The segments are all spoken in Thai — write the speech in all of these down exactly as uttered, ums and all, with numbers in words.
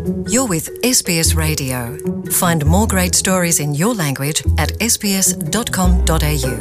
You're with เอส บี เอส Radio. Find more great stories in your language atเอส บี เอส ดอท คอม ดอท เอ ยู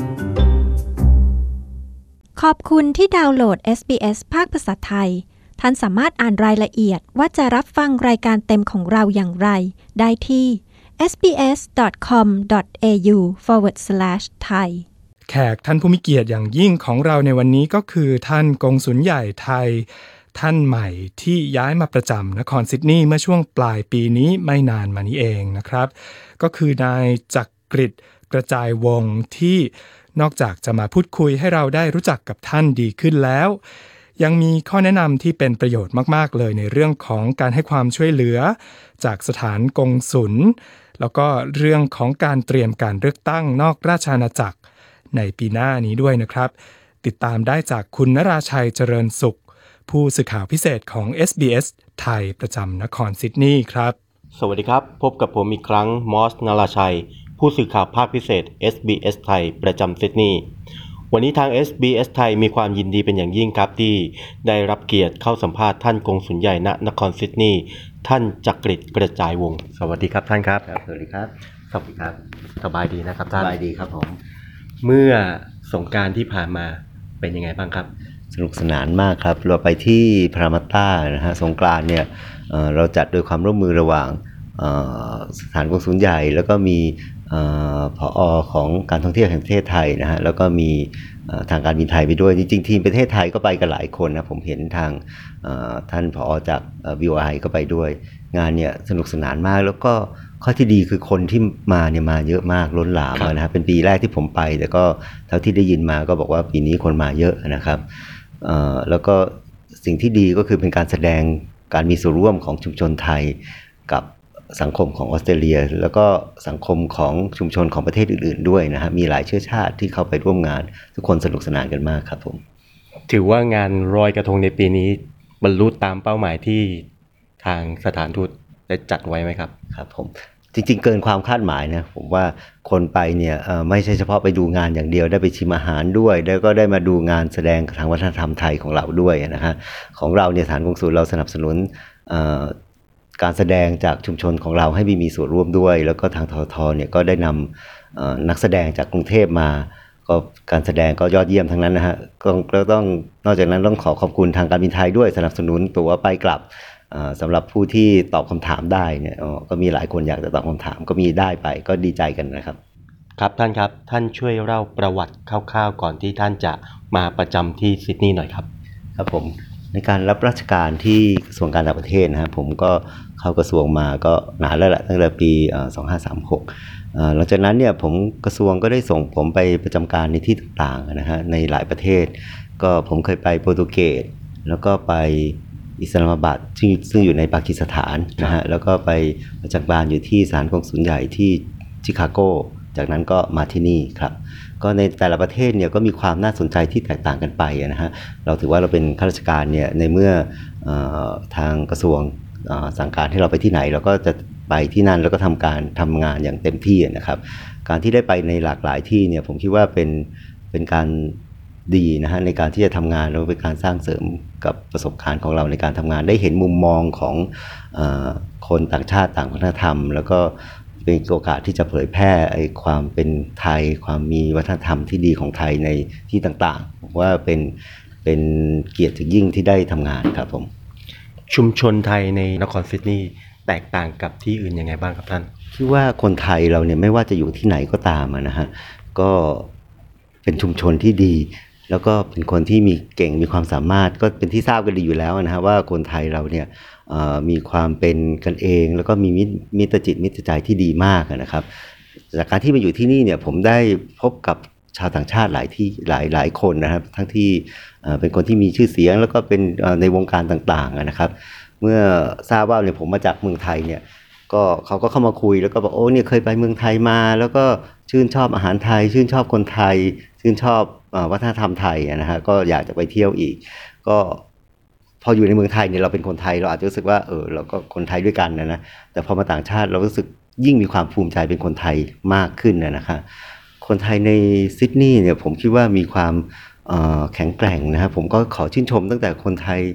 ขอบคุณที่ดาวน์โหลด เอส บี เอส ภาคภาษาไทยท่านสามารถอ่านรายละเอียดว่าจะรับฟังรายการเต็มของเราอย่างไรได้ที่ เอส บี เอส ดอท คอม ดอท เอ ยู สแลช สแลช ไทยแขกท่านผู้มีเกียรติอย่างยิ่งของเราในวันนี้ก็คือท่านกงสุลใหญ่ไทยท่านใหม่ที่ย้ายมาประจำนครซิดนีย์เมื่อช่วงปลายปีนี้ไม่นานมานี้เองนะครับก็คือนายจักริดกระจายวงศ์ที่นอกจากจะมาพูดคุยให้เราได้รู้จักกับท่านดีขึ้นแล้วยังมีข้อแนะนำที่เป็นประโยชน์มากๆเลยในเรื่องของการให้ความช่วยเหลือจากสถานกงสุลแล้วก็เรื่องของการเตรียมการเลือกตั้งนอกราชอาณาจักรในปีหน้านี้ด้วยนะครับติดตามได้จากคุณนราชัยเจริญสุขผู้สื่อข่าวพิเศษของ เอส บี เอส ไทยประจำนครซิดนีย์ครับสวัสดีครับพบกับผมอีกครั้งมอสนราชัยผู้สื่อข่าวภาคพิเศษ เอส บี เอส ไทยประจำซิดนีย์วันนี้ทาง เอส บี เอส ไทยมีความยินดีเป็นอย่างยิ่งครับที่ได้รับเกียรติเข้าสัมภาษณ์ท่านกงสุลใหญ่ณนครซิดนีย์ท่านจักริดกระจายวงศ์สวัสดีครับท่านครับสวัสดีครับสวัสดีครับสบายดีนะครับท่านสบายดีครับผมเมื่อสงกรานต์ที่ผ่านมาเป็นยังไงบ้างครับสนุกสนานมากครับเราไปที่พารามัตตานะฮะสงกรานต์เนี่ย เอ่อ เราจัดโดยความร่วมมือระหว่างสถานกงสุลใหญ่แล้วก็มีผอ.ของการท่องเที่ยวแห่งประเทศไทยนะฮะแล้วก็มีทางการบินไทยไปด้วยจริงๆทีมประเทศไทยก็ไปกันหลายคนนะผมเห็นทางท่านผอ.จาก วี โอ ไอ ก็ไปด้วยงานเนี่ยสนุกสนานมากแล้วก็ข้อที่ดีคือคนที่มาเนี่ยมาเยอะมากล้นหลามนะฮะเป็นปีแรกที่ผมไปแต่ก็เท่าที่ได้ยินมาก็บอกว่าปีนี้คนมาเยอะนะครับแล้วก็สิ่งที่ดีก็คือเป็นการแสดงการมีส่วนร่วมของชุมชนไทยกับสังคมของออสเตรเลียแล้วก็สังคมของชุมชนของประเทศอื่นๆด้วยนะฮะมีหลายเชื้อชาติที่เข้าไปร่วมงานทุกคนสนุกสนานกันมากครับผมถือว่างานลอยกระทงในปีนี้บรรลุตามเป้าหมายที่ทางสถานทูตได้จัดไว้ไหมครับครับผมจริงๆเกินความคาดหมายนะผมว่าคนไปเนี่ยไม่ใช่เฉพาะไปดูงานอย่างเดียวได้ไปชิมอาหารด้วยแล้วก็ได้มาดูงานแสดงทางวัฒนธรรมไทยของเราด้วยนะฮะของเราเนี่ยสถานกงสุลเราสนับสนุนการแสดงจากชุมชนของเราให้มีส่วนร่วมด้วยแล้วก็ทางททเนี่ยก็ได้นำนักแสดงจากกรุงเทพมาก็การแสดงก็ยอดเยี่ยมทั้งนั้นนะฮะก็ต้องนอกจากนั้นต้องขอขอบคุณทางการบินไทยด้วยสนับสนุนตั๋วไปกลับสำหรับผู้ที่ตอบคำถามได้เนี่ยก็มีหลายคนอยากจะตอบคำถามก็มีได้ไปก็ดีใจกันนะครับครับท่านครับท่านช่วยเล่าประวัติคร่าวๆก่อนที่ท่านจะมาประจำที่ซิดนีย์หน่อยครับครับผมในการรับราชการที่กระทรวงการต่างประเทศนะครับผมก็เข้ากระทรวงมาก็นานแล้วแหละตั้งแต่ปีสองพันห้าร้อยสามสิบหกหลังจากนั้นเนี่ยผมกระทรวงก็ได้ส่งผมไปประจำการในที่ต่างๆนะฮะในหลายประเทศก็ผมเคยไปโปรตุเกสแล้วก็ไปอิสลามบัดซึ่งอยู่ในปากีสถานนะฮะแล้วก็ไปประจำการอยู่ที่สถานกงสุลใหญ่ที่ชิคาโกจากนั้นก็มาที่นี่ครับก็ในแต่ละประเทศเนี่ยก็มีความน่าสนใจที่แตกต่างกันไปนะฮะเราถือว่าเราเป็นข้าราชการเนี่ยในเมื่อทางกระทรวงสั่งการให้เราไปที่ไหนเราก็จะไปที่นั่นแล้วก็ทำการทำงานอย่างเต็มที่นะครับการที่ได้ไปในหลากหลายที่เนี่ยผมคิดว่าเป็นเป็นการดีนะฮะในการที่จะทำงานแล้วเป็นการสร้างเสริมกับประสบการณ์ของเราในการทำงานได้เห็นมุมมองของเอ่อคนต่างชาติต่างวัฒนธรรมแล้วก็เป็นโอกาสที่จะเผยแพร่ไอ้ความเป็นไทยความมีวัฒนธรรมที่ดีของไทยในที่ต่างๆผมว่าเป็นเป็นเกียรติยิ่งที่ได้ทำงานครับผมชุมชนไทยในนครซิดนีย์แตกต่างกับที่อื่นยังไงบ้างครับท่านคิดว่าคนไทยเราเนี่ยไม่ว่าจะอยู่ที่ไหนก็ตามนะฮะก็เป็นชุมชนที่ดีแล้วก็เป็นคนที่มีเก่งมีความสามารถก็เป็นที่ทราบกันดีอยู่แล้วนะฮะว่าคนไทยเราเนี่ยมีความเป็นกันเองแล้วก็มีมิตรจิตมิตรใจที่ดีมากนะครับจากการที่มาอยู่ที่นี่เนี่ยผมได้พบกับชาวต่างชาติหลายที่หลายหลายคนนะครับทั้งที่เป็นคนที่มีชื่อเสียงแล้วก็เป็นในวงการต่างๆนะครับเมื่อทราบว่าเนี่ยผมมาจากเมืองไทยเนี่ยก็เขาก็เข้ามาคุยแล้วก็บอกโอ้เนี่ยเคยไปเมืองไทยมาแล้วก็ชื่นชอบอาหารไทยชื่นชอบคนไทยชื่นชอบวัฒนธรรมไทยนะฮะก็อยากจะไปเที่ยวอีกก็พออยู่ในเมืองไทยเนี่ยเราเป็นคนไทยเราอาจจะรู้สึกว่าเออเราก็คนไทยด้วยกันนะนะแต่พอมาต่างชาติเรารู้สึกยิ่งมีความภูมิใจเป็นคนไทยมากขึ้นนะคะคนไทยในซิดนีย์เนี่ยผมคิดว่ามีความแข็งแกร่งนะครับผมก็ขอชื่นชมตั้งแต่คนไทย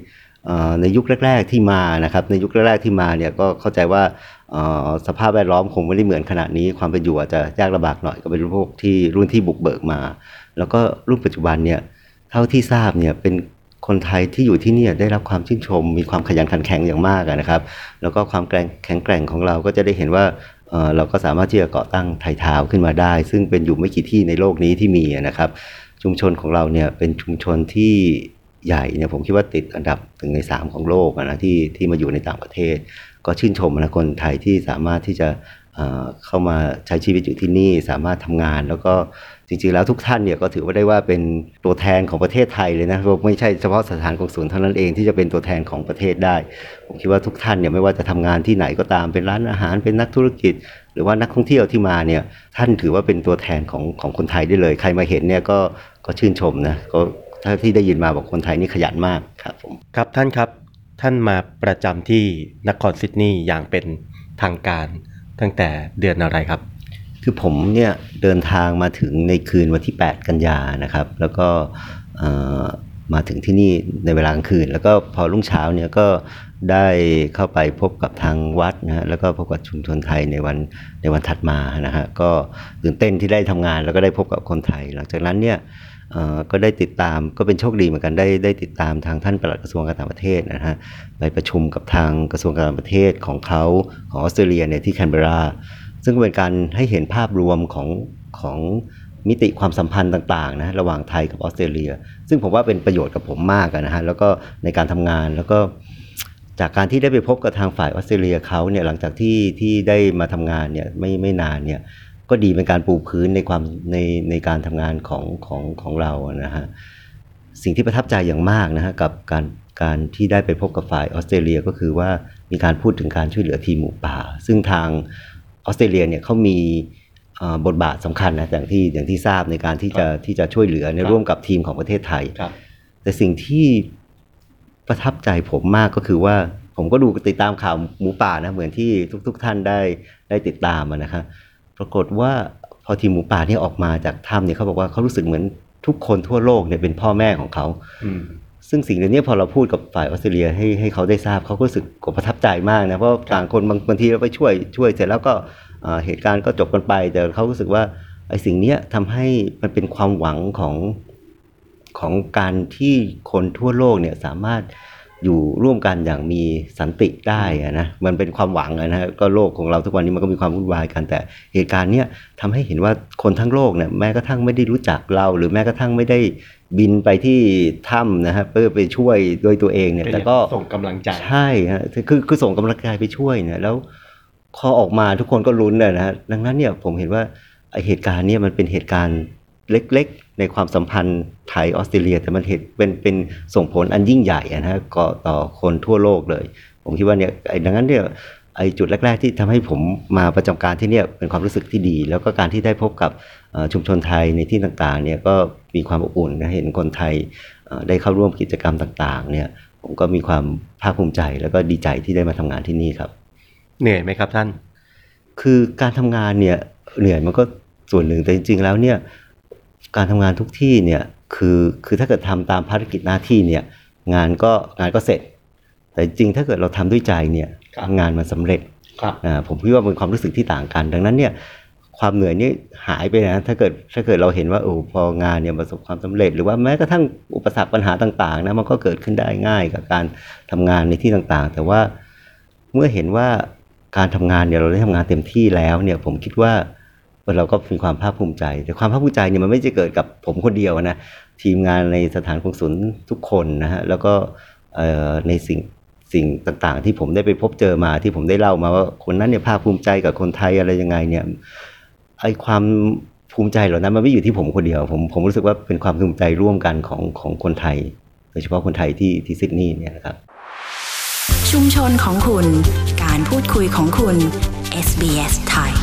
ในยุคแรกๆที่มานะครับในยุคแรกๆที่มาเนี่ยก็เข้าใจว่าสภาพแวดล้อมคงไม่ได้เหมือนขนาดนี้ความเป็นอยู่อาจจะยากลำบากหน่อยก็เป็นพวกที่รุ่นที่บุกเบิกมาแล้วก็รุ่นปัจจุบันเนี่ยเท่าที่ทราบเนี่ยเป็นคนไทยที่อยู่ที่นี่ได้รับความชื่นชมมีความขยันขันแข็งอย่างมากนะครับแล้วก็ความแข็งแกร่งของเราก็จะได้เห็นว่าเอ่อเราก็สามารถที่จะก่อตั้งไทยทาวน์ขึ้นมาได้ซึ่งเป็นอยู่ไม่กี่ที่ในโลกนี้ที่มีนะครับชุมชนของเราเนี่ยเป็นชุมชนที่ใหญ่เนี่ยผมคิดว่าติดอันดับหนึ่งในสามของโลกนะที่ที่มาอยู่ในต่างประเทศก็ชื่นชมนะคนไทยที่สามารถที่จะเอ่อเข้ามาใช้ชีวิตอยู่ที่นี่สามารถทำงานแล้วก็จริงๆแล้วทุกท่านเนี่ยก็ถือว่าได้ว่าเป็นตัวแทนของประเทศไทยเลยนะไม่ใช่เฉพาะสถานกงสุลเท่านั้นเองที่จะเป็นตัวแทนของประเทศได้ผมคิดว่าทุกท่านเนี่ยไม่ว่าจะทำงานที่ไหนก็ตามเป็นร้านอาหารเป็นนักธุรกิจหรือว่านักท่องเที่ยวที่มาเนี่ยท่านถือว่าเป็นตัวแทนของของคนไทยได้เลยใครมาเห็นเนี่ยก็ก็ชื่นชมนะก็ถ้าที่ได้ยินมาบอกคนไทยนี่ขยันมากครับผมครับท่านครับท่านมาประจำที่นครซิดนีย์อย่างเป็นทางการตั้งแต่เดือนอะไรครับคือผมเนี่ยเดินทางมาถึงในคืนวันที่แปดกันยานะครับแล้วก็มาถึงที่นี่ในเวลากลางคืนแล้วก็พอรุ่งเช้าเนี่ยก็ได้เข้าไปพบกับทางวัดนะฮะแล้วก็พบกับชุมชนไทยในวันในวันถัดมานะฮะก็ตื่นเต้นที่ได้ทำงานแล้วก็ได้พบกับคนไทยหลังจากนั้นเนี่ยก็ได้ติดตามก็เป็นโชคดีเหมือนกันได้ได้ติดตามทางท่านปลัดกระทรวงการต่างประเทศนะฮะไปประชุมกับทางกระทรวงการต่างประเทศของเขาของออสเตรเลียเนี่ยที่แคนเบราซึ่งเป็นการให้เห็นภาพรวมของของมิติความสัมพันธ์ต่างๆนะระหว่างไทยกับออสเตรเลียซึ่งผมว่าเป็นประโยชน์กับผมมากนะฮะแล้วก็ในการทำงานแล้วก็จากการที่ได้ไปพบกับทางฝ่ายออสเตรเลียเขาเนี่ยหลังจากที่ที่ได้มาทำงานเนี่ยไม่ไม่นานเนี่ยก็ดีเป็นการปูพื้นในความในในการทำงานของของของเรานะฮะสิ่งที่ประทับใจอย่างมากนะฮะกับการการที่ได้ไปพบกับฝ่ายออสเตรเลียก็คือว่ามีการพูดถึงการช่วยเหลือทีมหมูป่าซึ่งทางออสเตรเลียเนี่ยเขามีบทบาทสำคัญนะอย่างที่อย่างที่ทราบในการที่จะที่จะช่วยเหลือในร่วมกับทีมของประเทศไทยแต่สิ่งที่ประทับใจผมมากก็คือว่าผมก็ดูติดตามข่าวหมูป่านะเหมือนที่ทุกๆท่านได้ได้ติดตามนะครับปรากฏว่าพอทีมหมูป่าที่ออกมาจากถ้ำเนี่ยเขาบอกว่าเขารู้สึกเหมือนทุกคนทั่วโลกเนี่ยเป็นพ่อแม่ของเขาซึ่งสิ่งนี้พอเราพูดกับฝ่ายออสเตรเลียให้ให้เขาได้ทราบเขาก็รู้สึกประทับใจมากนะเพราะต่างคนบางบางทีเราไปช่วยช่วยเสร็จแล้วก็เหตุการณ์ก็จบกันไปแต่เขารู้สึกว่าไอ้สิ่งนี้ทำให้มันเป็นความหวังของของการที่คนทั่วโลกเนี่ยสามารถอยู่ร่วมกันอย่างมีสันติได้นะมันเป็นความหวังนะก็โลกของเราทุกวันนี้มันก็มีความวุ่นวายกันแต่เหตุการณ์เนี้ยทำให้เห็นว่าคนทั้งโลกเนี่ยแม้กระทั่งไม่ได้รู้จักเราหรือแม้กระทั่งไม่ได้บินไปที่ถ้ำนะฮะเพื่อไปช่วยโดยตัวเองเนี่ยแต่ก็ส่งกำลังใจใช่ฮะคือคือส่งกำลังใจไปช่วยเนี่ยแล้วพอออกมาทุกคนก็ลุ้นเลยนะฮะดังนั้นเนี่ยผมเห็นว่าเหตุการณ์นี้มันเป็นเหตุการณ์เล็กๆในความสัมพันธ์ไทยออสเตรเลียแต่มันเหตุเป็นเป็นส่งผลอันยิ่งใหญ่นะฮะก็ต่อคนทั่วโลกเลยผมคิดว่าเนี่ยไอ้ดังนั้นเนี่ยไอ้จุดแรกๆที่ทำให้ผมมาประจำการที่เนี่ยเป็นความรู้สึกที่ดีแล้วก็การที่ได้พบกับชุมชนไทยในที่ต่างๆเนี่ยก็มีความอบอุ่นนะเห็นคนไทยได้เข้าร่วมกิจกรรมต่างๆเนี่ยผมก็มีความภาคภูมิใจแล้วก็ดีใจที่ได้มาทำงานที่นี่ครับเหนื่อยไหมครับท่านคือการทำงานเนี่ยเหนื่อยมันก็ส่วนหนึ่งแต่จริงๆแล้วเนี่ยการทำงานทุกที่เนี่ยคือคือถ้าเกิดทำตามภารกิจหน้าที่เนี่ยงานก็งานก็เสร็จแต่จริงถ้าเกิดเราทำด้วยใจเนี่ยงานมันสำเร็จอ่าผมคิดว่าเป็นความรู้สึกที่ต่างกันดังนั้นเนี่ยความเหนื่อยนี่หายไปนะถ้าเกิดถ้าเกิดเราเห็นว่าโอ้พองานเนี่ยประสบความสำเร็จหรือว่าแม้กระทั่งอุปสรรคปัญหาต่างๆนะมันก็เกิดขึ้นได้ง่ายกับการทำงานในที่ต่างๆแต่ว่าเมื่อเห็นว่าการทำงานเนี่ยเราได้ทำงานเต็มที่แล้วเนี่ยผมคิดว่าเราก็มีความภาคภูมิใจแต่ความภาคภูมิใจเนี่ยมันไม่จะเกิดกับผมคนเดียวนะทีมงานในสถานกงสุลทุกคนนะฮะแล้วก็ในสิ่งสิ่งต่างๆที่ผมได้ไปพบเจอมาที่ผมได้เล่ามาว่าคนนั้นเนี่ยภาคภูมิใจกับคนไทยอะไรยังไงเนี่ยไอ้ความภูมิใจเหล่านั้นมันไม่อยู่ที่ผมคนเดียวผมผมรู้สึกว่าเป็นความภูมิใจร่วมกันของของคนไทยโดยเฉพาะคนไทยที่ที่ซิดนีย์เนี่ยนะครับชุมชนของคุณการพูดคุยของคุณ เอส บี เอส ไทย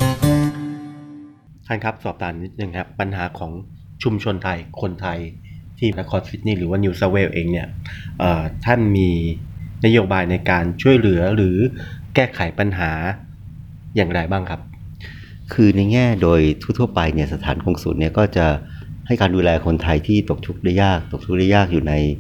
ท่านครับสอบถามนิดนึงครับปัญหาของชุมชนไทยคนไทยที่นครซิดนีย์หรือว่านิวเซาท์เวลส์เองเนี่ยท่านมีนโยบายในการช่วยเหลือหรือแก้ไขปัญหาอย่างไรบ้างครับคือในแง่โดยทั่วๆไปเนี่ยสถานกงสุลเนี่ยก็จะให้การดูแลคนไทยที่ตกทุกข์ได้ยากตกทุกข์ได้ยากอยู่ใน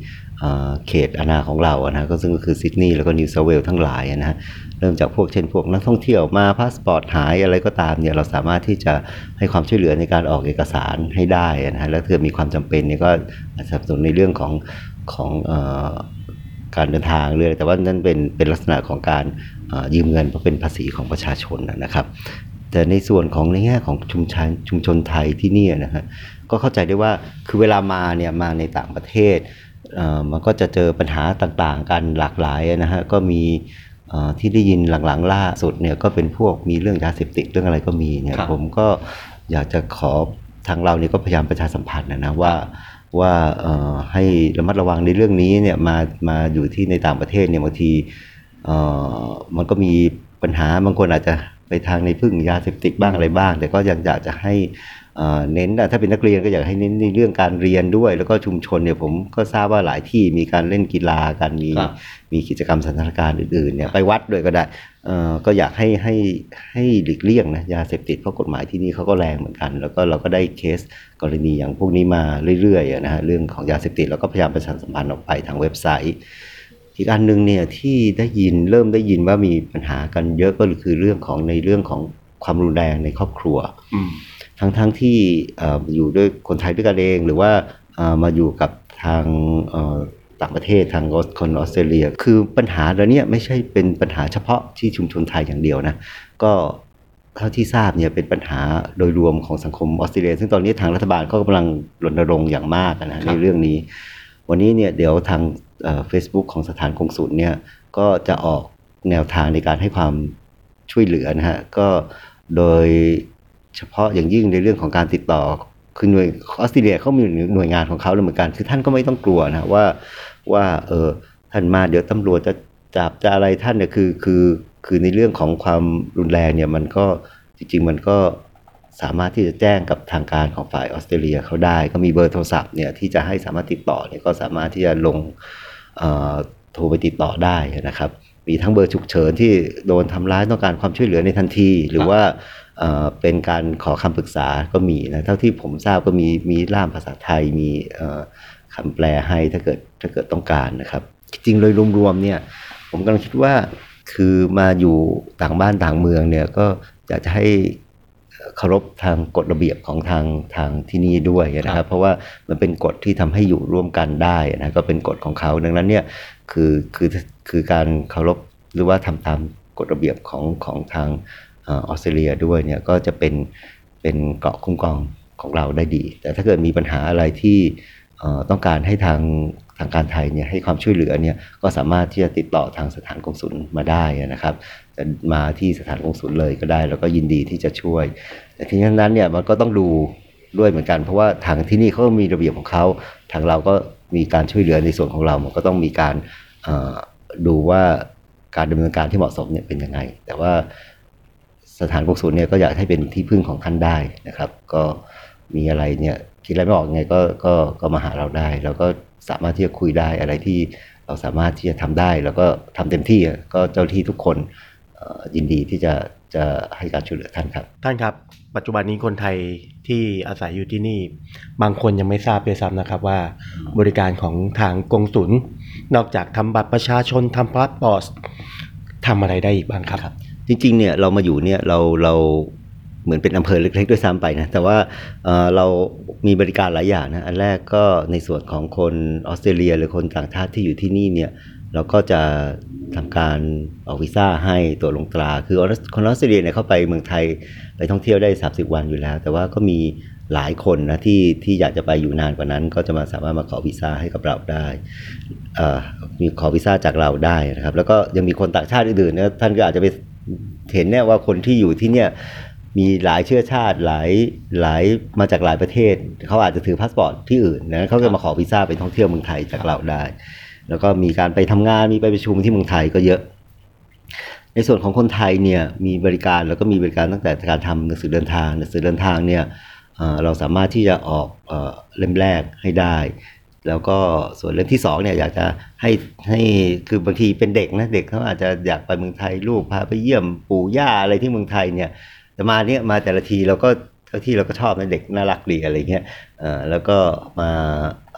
เขตอาณาของเรานะก็ซึ่งก็คือซิดนีย์แล้วก็นิวเซาท์เวลส์ทั้งหลายนะฮะเริ่มจากพวกเช่นพวกนักท่องเที่ยวมาพาสปอร์ตหายอะไรก็ตามเนี่ยเราสามารถที่จะให้ความช่วยเหลือในการออกเอกสารให้ได้นะฮะแล้วถ้ามีความจำเป็นเนี่ยก็สนับสนุนในเรื่องของของเอ่อการเดินทางเลยแต่ว่านั่นเป็นเป็นลักษณะของการยืมเงินเพราะเป็นภาษีของประชาชนนะครับแต่ในส่วนของในแง่ของชุมชนชุมชนไทยที่นี่นะฮะก็เข้าใจได้ว่าคือเวลามาเนี่ยมาในต่างประเทศมันก็จะเจอปัญหาต่างๆกันหลากหลายนะฮะก็มีที่ได้ยินหลังๆล่าสุดเนี่ยก็เป็นพวกมีเรื่องยาเสพติดเรื่องอะไรก็มีเนี่ยผมก็อยากจะขอทางเราเนี่ยก็พยายามประชาสัมพันธ์นะนะว่าว่าให้ระมัดระวังในเรื่องนี้เนี่ยมามาอยู่ที่ในต่างประเทศเนี่ยบางทีมันก็มีปัญหาบางคนอาจจะไปทางในพึ่งยาเสพติดบ้างอะไรบ้างแต่ก็ยังอยากจะให้เน้นถ้าเป็นนักเรียนก็อยากให้เน้นในเรื่องการเรียนด้วยแล้วก็ชุมชนเนี่ยผมก็ทราบว่าหลายที่มีการเล่นกีฬากันมีมีกิจกรรมสันทนาการอื่นๆเนี่ยไปวัดด้วยก็ได้ก็อยากให้ให้ให้หลีกเลี่ยงนะยาเสพติดเพราะกฎหมายที่นี่เขาก็แรงเหมือนกันแล้วก็เราก็ได้เคสกรณีอย่างพวกนี้มาเรื่อยๆนะฮะเรื่องของยาเสพติดเราก็พยายามประชาสัมพันธ์ออกไปทางเว็บไซต์อีกอันนึงเนี่ยที่ได้ยินเริ่มได้ยินว่ามีปัญหากันเยอะก็คือเรื่องของในเรื่องของความรุนแรงในครอบครัวทั้งทั้งที่อยู่ด้วยคนไทยด้วยกันเองหรือว่ามาอยู่กับทางต่างประเทศทางคนออสเตรเลียคือปัญหาเหล่านี้ไม่ใช่เป็นปัญหาเฉพาะที่ชุมชนไทยอย่างเดียวนะก็เท่าที่ทราบเนี่ยเป็นปัญหาโดยรวมของสังคมออสเตรเลียซึ่งตอนนี้ทางรัฐบาลก็กำลังรณรงค์อย่างมากนะในเรื่องนี้วันนี้เนี่ยเดี๋ยวทางเฟซบุ๊กของสถานกงสุลเนี่ยก็จะออกแนวทางในการให้ความช่วยเหลือนะฮะก็โดยเฉพาะอย่างยิ่งในเรื่องของการติดต่อคือหน่วยออสเตรเลียเขามีหน่วยงานของเขาเหมือนกันคือท่านก็ไม่ต้องกลัวนะว่าว่าเออท่านมาเดี๋ยวตำรวจจะจับจะอะไรท่านเนี่ยคือคือคือในเรื่องของความรุนแรงเนี่ยมันก็จริงๆมันก็สามารถที่จะแจ้งกับทางการของฝ่ายออสเตรเลียเขาได้ก็มีเบอร์โทรศัพท์เนี่ยที่จะให้สามารถติดต่อเนี่ยก็สามารถที่จะลงโทรไปติดต่อได้นะครับมีทั้งเบอร์ฉุกเฉินที่โดนทำร้ายต้องการความช่วยเหลือในทันทีหรือว่าเป็นการขอคำปรึกษาก็มีนะเท่าที่ผมทราบก็มีมีล่ามภาษาไทยมีคำแปลให้ถ้าเกิดถ้าเกิดต้องการนะครับจริงๆโดยรวมๆเนี่ยผมกำลังคิดว่าคือมาอยู่ต่างบ้านต่างเมืองเนี่ยก็อยากจะให้เคารพทางกฎระเบียบของทางทางที่นี่ด้วยนะครับเพราะว่ามันเป็นกฎที่ทำให้อยู่ร่วมกันได้นะก็เป็นกฎของเขาดังนั้นเนี่ยคือคือคือการเคารพหรือว่าทำตามกฎระเบียบของของทางออสเตรเลียด้วยเนี่ยก็จะเป็นเป็นเกราะคุ้มครองของเราได้ดีแต่ถ้าเกิดมีปัญหาอะไรที่ต้องการให้ทางทางการไทยเนี่ยให้ความช่วยเหลือเนี่ยก็สามารถที่จะติดต่อทางสถานกงสุลมาได้นะครับจะมาที่สถานกงสุลเลยก็ได้แล้วก็ยินดีที่จะช่วยแต่ทีนั้นเนี่ยมันก็ต้องดูด้วยเหมือนกันเพราะว่าทางที่นี่เขามีระเบียบของเขาทางเราก็มีการช่วยเหลือในส่วนของเรามันก็ต้องมีการดูว่าการดำเนินการที่เหมาะสมเนี่ยเป็นยังไงแต่ว่าสถานกงสุลเนี่ยก็อยากให้เป็นที่พึ่งของท่านได้นะครับก็มีอะไรเนี่ยคิดอะไรไม่ออกไงก็ก็ก็มาหาเราได้แล้วก็สามารถที่จะคุยได้อะไรที่เราสามารถที่จะทำได้แล้วก็ทำเต็มที่ก็เจ้าที่ทุกคนยินดีที่จะจะให้การช่วยเหลือท่านครับท่านครับปัจจุบันนี้คนไทยที่อาศัยอยู่ที่นี่บางคนยังไม่ทราบด้วยซ้ำนะครับว่าบริการของทางกงสุลนอกจากทำบัตรประชาชนทำพาสปอร์ตทำอะไรได้อีกบ้างครับจริงๆเนี่ยเรามาอยู่เนี่ยเราเราเหมือนเป็นอำเภอเล็กๆด้วยซ้ำไปนะแต่ว่า เอ่อ เรามีบริการหลายอย่างนะอันแรกก็ในส่วนของคนออสเตรเลียหรือคนต่างชาติที่อยู่ที่นี่เนี่ยเราก็จะทำการออกวีซ่าให้ตัวลงตราคือคนออสเตรเลียเนี่ยเข้าไปเมืองไทยไปท่องเที่ยวได้สามสิบวันอยู่แล้วแต่ว่าก็มีหลายคนนะที่ที่อยากจะไปอยู่นานกว่านั้นก็จะมาสามารถมาขอวีซ่าให้กับเราได้เอ่อมีขอวีซ่าจากเราได้นะครับแล้วก็ยังมีคนต่างชาติอื่นๆนะท่านก็อาจจะไปเห็นเนี่ยว่าคนที่อยู่ที่เนี่ยมีหลายเชื้อชาติหลายหลายมาจากหลายประเทศเขาอาจจะถือพาสปอร์ตที่อื่นนะเขาก็มาขอวีซ่าไปท่องเที่ยวเมืองไทยจากเราได้แล้วก็มีการไปทำงานมีไปประชุมที่เมืองไทยก็เยอะในส่วนของคนไทยเนี่ยมีบริการแล้วก็มีบริการตั้งแต่การทำหนังสือเดินทางหนังสือเดินทางเนี่ยเราสามารถที่จะออกเล่มแรกให้ได้แล้วก็ส่วนเล่มที่สองเนี่ยอยากจะให้ให้คือบางทีเป็นเด็กนะเด็กเขาอาจจะอยากไปเมืองไทยลูกพาไปเยี่ยมปู่ย่าอะไรที่เมืองไทยเนี่ยแต่มาเนี่ยมาแต่ละทีเราก็ที่เราก็ชอบนะเด็กน่ารักดีอะไรเงี้ยเอ่อแล้วก็มา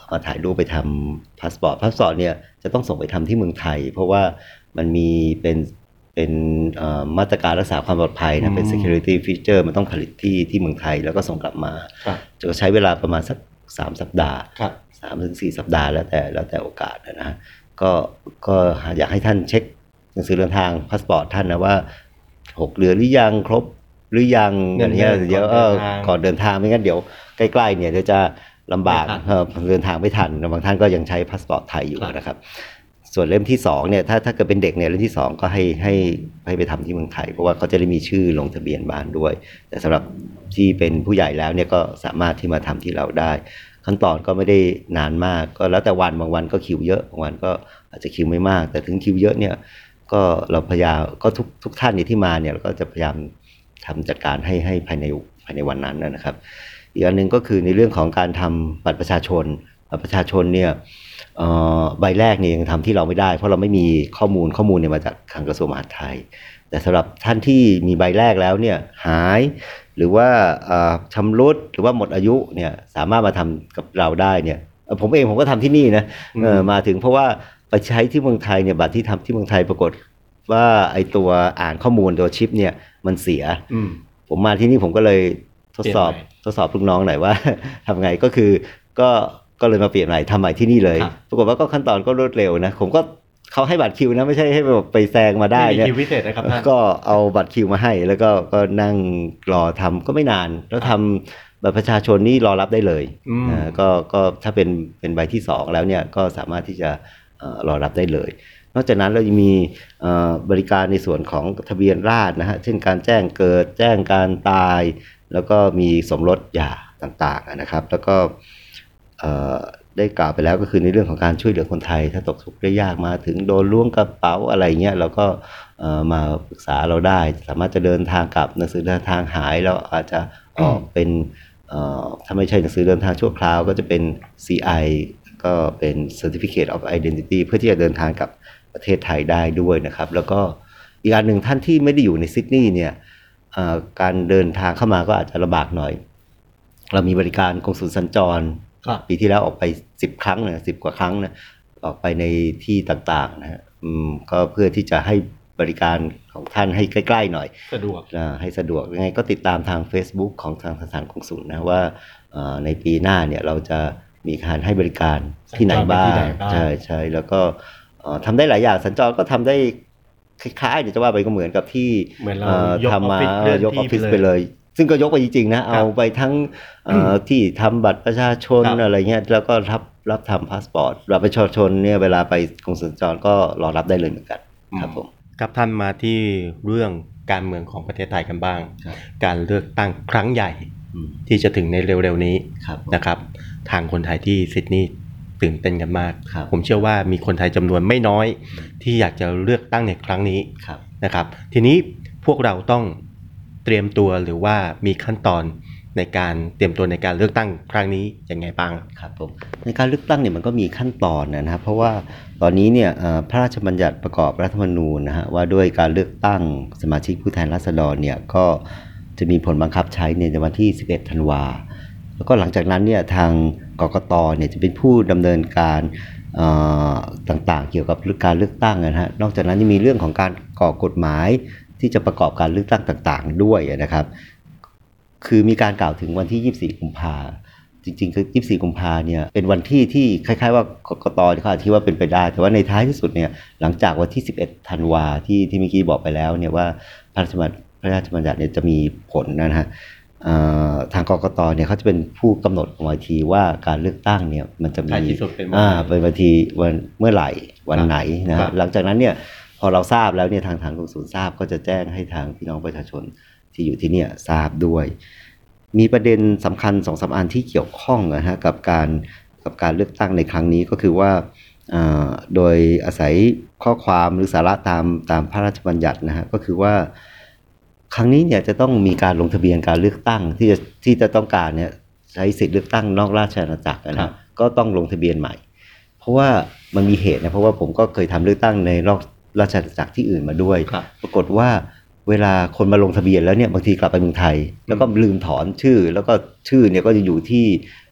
เอาถ่ายรูปไปทำพาสปอร์ตพาสปอร์ตเนี่ยจะต้องส่งไปทำที่เมืองไทยเพราะว่ามันมีเป็นเป็นมาตรการรักษาความปลอดภัยนะเป็น security feature มันต้องผลิตที่ที่เมืองไทยแล้วก็ส่งกลับมาจะใช้เวลาประมาณสักสามสัปดาห์สามถึงสี่สัปดาห์แล้วแต่แล้วแต่โอกาสนะฮะก็ก็อยากให้ท่านเช็คหนังสือเดินทางพาสปอร์ตท่านนะว่าหกเดือนหรือยังครบหรือยังอย่างเงี้ยเดี๋ยวก่อนเดินทางไม่งั้นเดี๋ยวใกล้ๆเนี่ยเดี๋ยวจะลำบากเดินทางไม่ทันบางท่านก็ยังใช้พาสปอร์ตไทยอยู่นะครับส่วนเล่มที่สองเนี่ยถ้าถ้าเกิดเป็นเด็กเนี่ยเล่มที่สองก็ให้ให้ให้ไปทำที่เมืองไทยเพราะว่าเขาจะได้มีชื่อลงทะเบียนบ้านด้วยแต่สำหรับที่เป็นผู้ใหญ่แล้วเนี่ยก็สามารถที่มาทำที่เราได้ขั้นตอนก็ไม่ได้นานมากก็แล้วแต่วันบางวันก็คิวเยอะบางวันก็อาจจะคิวไม่มากแต่ถึงคิวเยอะเนี่ยก็เราพยายามก็ทุกทุกท่านเนี่ยที่มาเนี่ยเราก็จะพยายามทำจัดการให้ให้ภายในภายในวันนั้นนะครับอีกอันนึงก็คือในเรื่องของการทำบัตรประชาชนบัตรประชาชนเนี่ยใบแรกเนี่ยยังทำที่เราไม่ได้เพราะเราไม่มีข้อมูลข้อมูลเนี่ยมาจากทางกระทรวงมหาดไทยแต่สำหรับท่านที่มีใบแรกแล้วเนี่ยหายหรือว่าชำรุดหรือว่าหมดอายุเนี่ยสามารถมาทำกับเราได้เนี่ยผมเองผมก็ทำที่นี่นะมาถึงเพราะว่าไปใช้ที่เมืองไทยเนี่ยบัตรที่ทำที่เมืองไทยปรากฏว่าไอตัวอ่านข้อมูลตัวชิปเนี่ยมันเสียผมมาที่นี่ผมก็เลยทดสอบทดสอบลูกน้องหน่อยว่าทำไงก็คือก็ก็เลยมาเปลี่ยนใหม่ทำใหม่ที่นี่เลยปรากฏว่าก็ขั้นตอนก็รวดเร็วนะผมก็เขาให้บัตรคิวนะไม่ใช่ให้แบบไปแซงมาได้เนี่ยคิวพิเศษนะครับท่านก็เอาบัตรคิวมาให้แล้วก็ก็นั่งรอทำก็ไม่นานแล้วทำบัตรประชาชนนี่รอรับได้เลยนะก็ก็ถ้าเป็นเป็นใบที่สองแล้วเนี่ยก็สามารถที่จะรอรับได้เลยนอกจากนั้นเรายังมีบริการในส่วนของทะเบียนราษฎร์นะฮะเช่นการแจ้งเกิดแจ้งการตายแล้วก็มีสมรสหย่าต่างๆนะครับแล้วก็ได้กล่าวไปแล้วก็คือในเรื่องของการช่วยเหลือคนไทยถ้าตกทุกข์ได้ยากมาถึงโดนล้วงกระเป๋าอะไรเงี้ยเราก็มาปรึกษาเราได้สามารถจะเดินทางกลับหนังสือเดินทางหายเราอาจจะออกเป็นถ้าไม่ใช่หนังสือเดินทางชั่วคราวก็จะเป็น ซี ไอ ก็เป็น Certificate of Identity เพื่อที่จะเดินทางกับประเทศไทยได้ด้วยนะครับแล้วก็อีกอันหนึ่งท่านที่ไม่ได้อยู่ในซิดนีย์เนี่ยการเดินทางเข้ามาก็อาจจะลำบากหน่อยเรามีบริการกงสุลสัญจรปีที่แล้วออกไปสิบครั้งนะสิบกว่าครั้งนะออกไปในที่ต่างๆนะฮะก็เพื่อที่จะให้บริการของท่านให้ใกล้ๆหน่อยสะดวกให้สะดวกยังไงก็ติดตามทาง Facebook ของทางสถานกงสุลนะว่าในปีหน้าเนี่ยเราจะมีการให้บริการที่ไหนบ้างใช่ใช่แล้วก็ทำได้หลายอย่างสัญจรก็ทำได้คล้ายๆเดี๋ยวจะว่าไปก็เหมือนกับที่ทำมายกออฟฟิศไปเลยซึ่งก็ยกไปจริงๆนะเอาไปทั้งที่ทำบัตรประชาชนอะไรเงี้ยแล้วก็รับรับทำพาสปอร์ตบัตรประชาชนเนี่ยเวลาไปกงสุลสัญจรก็รอรับได้เลยเหมือนกันครับผมครับท่านมาที่เรื่องการเมืองของประเทศไทยกันบ้างการเลือกตั้งครั้งใหญ่ที่จะถึงในเร็วๆนี้นะครับทางคนไทยที่ซิดนีย์ตื่นเต้นกันมากผมเชื่อว่ามีคนไทยจำนวนไม่น้อยที่อยากจะเลือกตั้งในครั้งนี้นะครับทีนี้พวกเราต้องเตรียมตัวหรือว่ามีขั้นตอนในการเตรียมตัวในการเลือกตั้งครั้งนี้ยังไงบ้างครับผมในการเลือกตั้งเนี่ยมันก็มีขั้นตอนนะครับเพราะว่าตอนนี้เนี่ยพระราชบัญญัติประกอบรัฐธรรมนูญนะฮะว่าด้วยการเลือกตั้งสมาชิกผู้แทนราษฎรเนี่ยก็จะมีผลบังคับใช้ในวันที่สิบเอ็ดธันวาแล้วก็หลังจากนั้นเนี่ยทางกกตเนี่ยจะเป็นผู้ดำเนินการต่างๆเกี่ยวกับการเลือกตั้งนะฮะนอกจากนั้นยังมีเรื่องของการก่อกฎหมายที่จะประกอบการเลือกตั้งต่างๆด้วยนะครับคือมีการกล่าวถึงวันที่ยี่สิบสี่กุมภาพันธ์จริงๆคือยี่สิบสี่กุมภาพันธ์เนี่ยเป็นวันที่ที่คล้ายๆว่ากกตเขาคิดว่าเป็นไปได้แต่ว่าในท้ายที่สุดเนี่ยหลังจากวันที่สิบเอ็ดธันวาที่ที่เมื่อกี้บอกไปแล้วเนี่ยว่าพระราชบัญญัติพระราชบัญญัติเนี่ยจะมีผลนะฮะทางกกตเนี่ยเขาจะเป็นผู้กำหนดวันทีว่าการเลือกตั้งเนี่ยมันจะมีอ่าเป็นวันที่วันเมื่อไหร่วันไหนนะหลังจากนั้นเนี่ยพอเราทราบแล้วเนี่ยทางฐานกงสุลทราบก็จะแจ้งให้ทางพี่น้องประชาชนที่อยู่ที่เนี่ยทราบด้วยมีประเด็นสำคัญ สองสาม อันที่เกี่ยวข้องนะฮะกับการกับการเลือกตั้งในครั้งนี้ก็คือว่าโดยอาศัยข้อความหรือสาระตามตามพระราชบัญญัตินะฮะก็คือว่าครั้งนี้เนี่ยจะต้องมีการลงทะเบียนการเลือกตั้งที่จะที่จะต้องการเนี่ยใช้สิทธิเลือกตั้งนอกราชอาณาจักรนะก็ต้องลงทะเบียนใหม่เพราะว่ามันมีเหตุนะเพราะว่าผมก็เคยทำเลือกตั้งในนอกราชอาณาจักรที่อื่นมาด้วยปรากฏว่าเวลาคนมาลงทะเบียนแล้วเนี่ยบางทีกลับไปเมืองไทยแล้วก็ลืมถอนชื่อแล้วก็ชื่อเนี่ยก็จะอยู่ที่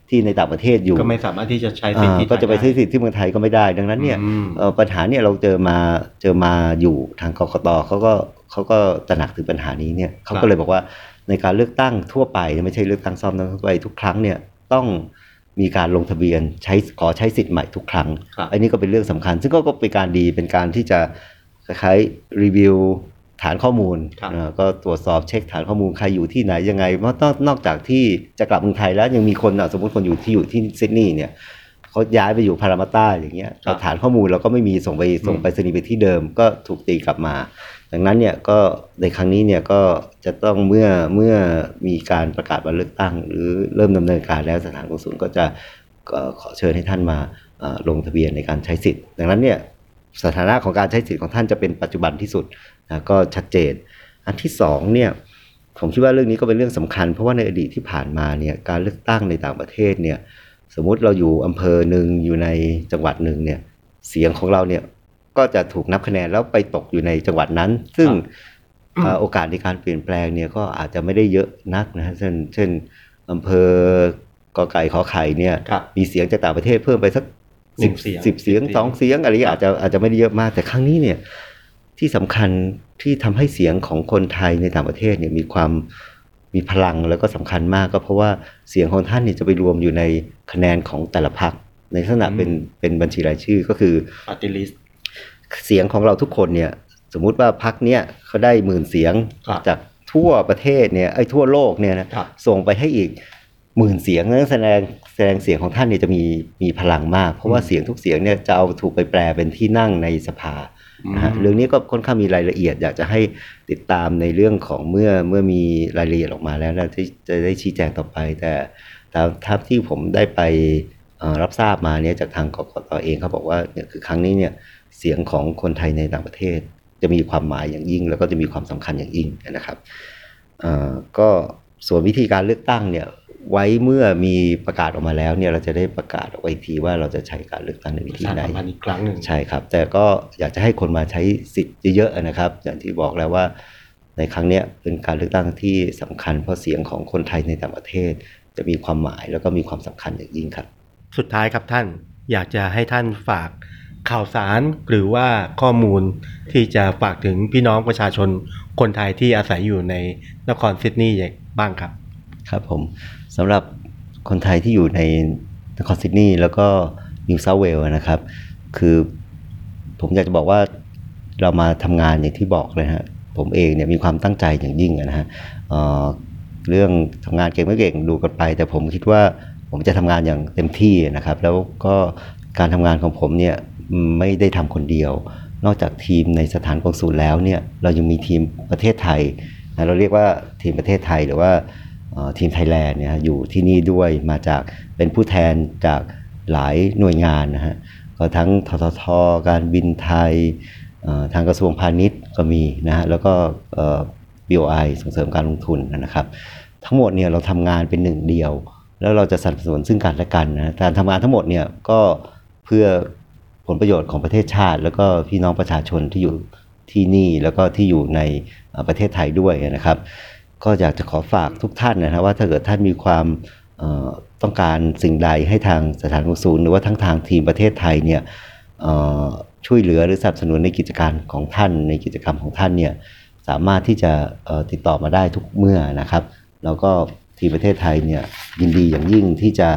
ที่ในต่างประเทศอยู่ก็ไม่สามารถที่จะใช้สิทธิ์ที่ก็จะไปซื้อสิทธิ์ที่เมืองไทยก็ไม่ได้ดังนั้นเนี่ยปัญหาเนี่ยเราเจอมาเจอมาอยู่ทางกกตเขาก็เขาก็ตระหนักถึงปัญหานี้เนี่ยเขาก็เลยบอกว่าในการเลือกตั้งทั่วไปไม่ใช่เลือกตั้งซ่อมทั่วไปทุกครั้งเนี่ยต้องมีการลงทะเบียนใช้ขอใช้สิทธิ์ใหม่ทุกครั้งอันนี้ก็เป็นเรื่องสำคัญซึ่งก็เป็นการดีเป็นการที่จะคล้ายๆรีวิวฐานข้อมูลก็ตรวจสอบเช็คฐานข้อมูลใครอยู่ที่ไหนยังไงเพราะนอกจากที่จะกลับเมืองไทยแล้วยังมีคนสมมติคนอยู่ที่อยู่ที่ซิดนีย์เนี่ยเขาย้ายไปอยู่พารามาต้าอย่างเงี้ยฐานข้อมูลเราก็ไม่มีส่งไปส่งไปสนีย์ไปที่เดิมก็ถูกตีกลับมาดังนั้นเนี่ยก็ในครั้งนี้เนี่ยก็จะต้องเมื่อเมื่อมีการประกาศวันเลือกตั้งหรือเริ่มดำเนินการแล้วสถานกงสุลก็จะขอเชิญให้ท่านมาลงทะเบียนในการใช้สิทธิ์ดังนั้นเนี่ยสถานะของการใช้สิทธิ์ของท่านจะเป็นปัจจุบันที่สุดนะก็ชัดเจนอันที่สองเนี่ยผมคิดว่าเรื่องนี้ก็เป็นเรื่องสำคัญเพราะว่าในอดีตที่ผ่านมาเนี่ยการเลือกตั้งในต่างประเทศเนี่ยสมมุติเราอยู่อำเภอหนึ่งอยู่ในจังหวัดหนึ่งเนี่ยเสียงของเราเนี่ยก็จะถูกนับคะแนนแล้วไปตกอยู่ในจังหวัดนั้นซึ่งโอกาสในการเปลี่ยนแปลงเนี่ยก็อาจจะไม่ได้เยอะนักนะฮะเช่นเช่นอำเภอกอไก่ขอไข่เนี่ยมีเสียงจากต่างประเทศเพิ่มไปสักสิบสิบเสียงสองเสียงอะไรอย่างเงี้ยอาจจะอาจจะไม่ได้เยอะมากแต่ครั้งนี้เนี่ยที่สำคัญที่ทำให้เสียงของคนไทยในต่างประเทศเนี่ยมีความมีพลังแล้วก็สำคัญมากก็เพราะว่าเสียงของท่านเนี่ยจะไปรวมอยู่ในคะแนนของแต่ละพรรคในลักษณะเป็นเป็นบัญชีรายชื่อก็คือ Party List เสียงของเราทุกคนเนี่ยสมมุติว่าพรรคเนี้ยเขาได้หมื่นเสียงจากทั่วประเทศเนี่ยไอ้ทั่วโลกเนี่ยนะส่งไปให้อีกหมื่นเสียงนั่นแสดงแสดงเสียงของท่านเนี่ยจะมีมีพลังมากเพราะว่าเสียงทุกเสียงเนี่ยจะเอาถูกไปแปลเป็นที่นั่งในสภานะฮะเรื่องนี้ก็ค่อนข้างมีรายละเอียดอยากจะให้ติดตามในเรื่องของเมื่อเมื่อมีรายละเอียดออกมาแล้วเราจะได้ชี้แจงต่อไปแต่ตามทัพที่ผมได้ไปรับทราบมาเนี่ยจากทางกกต.เองเขาบอกว่าเนี่ยคือครั้งนี้เนี่ยเสียงของคนไทยในต่างประเทศจะมีความหมายอย่างยิ่งแล้วก็จะมีความสำคัญอย่างยิ่งนะครับก็ส่วนวิธีการเลือกตั้งเนี่ยไว้เมื่อมีประกาศออกมาแล้วเนี่ยเราจะได้ประกาศออกไปทีว่าเราจะใช้การเลือกตั้งในวิธีไหนอีกครั้งหนึ่งใช่ครับแต่ก็อยากจะให้คนมาใช้สิทธิ์เยอะๆนะครับอย่างที่บอกแล้วว่าในครั้งนี้เป็นการเลือกตั้งที่สำคัญเพราะเสียงของคนไทยในต่างประเทศจะมีความหมายแล้วก็มีความสำคัญอย่างยิ่งครับสุดท้ายครับท่านอยากจะให้ท่านฝากข่าวสารหรือว่าข้อมูลที่จะฝากถึงพี่น้องประชาชนคนไทยที่อาศัยอยู่ในนครซิดนีย์บ้างครับครับผมสำหรับคนไทยที่อยู่ในนครซิดนีย์แล้วก็นิวเซาท์เวลส์นะครับคือผมอยากจะบอกว่าเรามาทำงานอย่างที่บอกเลยฮะผมเองเนี่ยมีความตั้งใจอย่างยิ่งนะฮะ เอ่อ เรื่องทำงานเก่งไม่เก่งดูกันไปแต่ผมคิดว่าผมจะทำงานอย่างเต็มที่นะครับแล้วก็การทำงานของผมเนี่ยไม่ได้ทำคนเดียวนอกจากทีมในสถานกงสุลแล้วเนี่ยเรายังมีทีมประเทศไทยนะเราเรียกว่าทีมประเทศไทยหรือว่าทีมไทยแลนด์เนี่ยอยู่ที่นี่ด้วยมาจากเป็นผู้แทนจากหลายหน่วยงานนะฮะก็ทั้งททท.การบินไทยทางกระทรวงพาณิชย์ก็มีนะฮะแล้วก็ บี โอ ไอ ส่งเสริมการลงทุนนะครับทั้งหมดเนี่ยเราทำงานเป็นหนึ่งเดียวแล้วเราจะสนับสนุนซึ่งกันและกันนะการทำงานทั้งหมดเนี่ยก็เพื่อผลประโยชน์ของประเทศชาติแล้วก็พี่น้องประชาชนที่อยู่ที่นี่แล้วก็ที่อยู่ในประเทศไทยด้วยนะครับก็อยากจะขอฝากทุกท่านนะครับว่าถ้าเกิดท่านมีความต้องการสิ่งใดให้ทางสถานกงสุลหรือว่าทั้งทางทีมประเทศไทยเนี่ยช่วยเหลือหรือสนับสนุนในกิจการของท่านในกิจกรรมของท่านเนี่ยสามารถที่จะติดต่อมาได้ทุกเมื่อนะครับแล้วก็ทีมประเทศไทยเนี่ยยินดีอย่างยิ่งที่จะ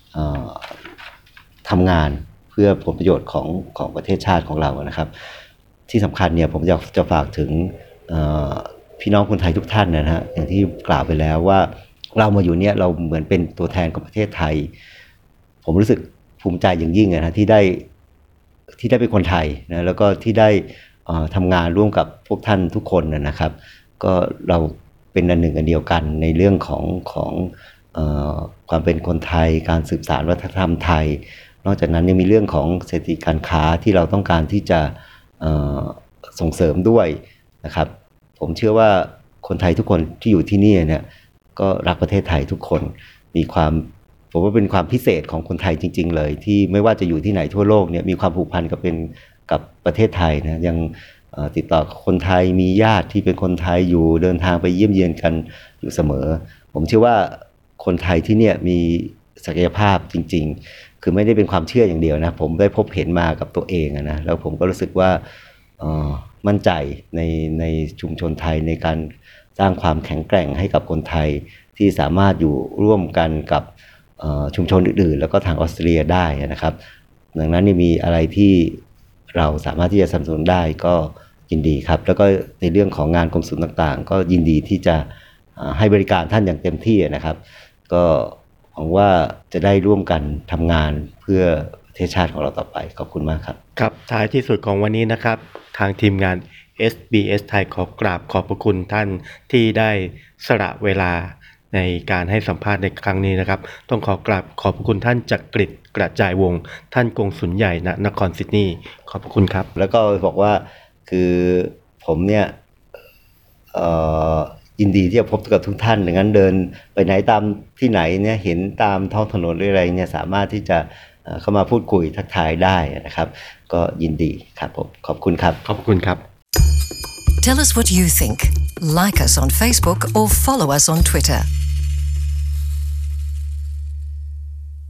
ทำงานเพื่อผลประโยชน์ของของประเทศชาติของเรานะครับที่สำคัญเนี่ยผมอยากจะฝากถึงพี่น้องคนไทยทุกท่านนะฮะอย่างที่กล่าวไปแล้วว่าเรามาอยู่เนี่ยเราเหมือนเป็นตัวแทนของประเทศไทยผมรู้สึกภูมิใจอย่างยิ่งนะที่ได้ที่ได้เป็นคนไทยนะแล้วก็ที่ได้ทำงานร่วมกับพวกท่านทุกคนนะครับก็เราเป็นอันหนึ่งอันเดียวกันในเรื่องของของเอ่อความเป็นคนไทยการสืบสานวัฒนธรรมไทยนอกจากนั้นยังมีเรื่องของเศรษฐกิจการค้าที่เราต้องการที่จะเอ่อส่งเสริมด้วยนะครับผมเชื่อว่าคนไทยทุกคนที่อยู่ที่นี่เนี่ยก็รักประเทศไทยทุกคนมีความผมว่าเป็นความพิเศษของคนไทยจริงๆเลยที่ไม่ว่าจะอยู่ที่ไหนทั่วโลกเนี่ยมีความผูกพันกับเป็นกับประเทศไทยนะยังติดต่อคนไทยมีญาติที่เป็นคนไทยอยู่เดินทางไปเยี่ยมเยียนกันอยู่เสมอผมเชื่อว่าคนไทยที่เนี่ยมีศักยภาพจริงๆคือไม่ได้เป็นความเชื่ออย่างเดียวนะผมได้พบเห็นมากับตัวเองนะแล้วผมก็รู้สึกว่ามั่นใจในในชุมชนไทยในการสร้างความแข็งแกร่งให้กับคนไทยที่สามารถอยู่ร่วมกันกับชุมชนอื่นๆแล้วก็ทางออสเตรเลียได้นะครับดังนั้นมีอะไรที่เราสามารถที่จะสนับสนุนได้ก็ยินดีครับแล้วก็ในเรื่องของงานกรมศุลต่างๆก็ยินดีที่จะให้บริการท่านอย่างเต็มที่นะครับก็หวังว่าจะได้ร่วมกันทำงานเพื่อประเทศชาติของเราต่อไปขอบคุณมากครับครับท้ายที่สุดของวันนี้นะครับทางทีมงาน เอส บี เอส ไทยขอกราบขอบพระคุณท่านที่ได้สละเวลาในการให้สัมภาษณ์ในครั้งนี้นะครับต้องขอกราบขอบพระคุณท่านจักริดกระจายวงศ์ท่านกงสุลใหญ่ณนครซิดนีย์ขอบพระคุณครับแล้วก็บอกว่าคือผมเนี่ยยินดีที่จะพบกับทุกท่านดังนั้นเดินไปไหนตามที่ไหนเนี่ยเห็นตามท้องถนนหรืออะไรเนี่ยสามารถที่จะเข้ามาพูดคุยทักทายได้นะครับก็ยินดีครับผมขอบคุณครับขอบคุณครับ Tell us what you think. Like us on Facebook or follow us on Twitter.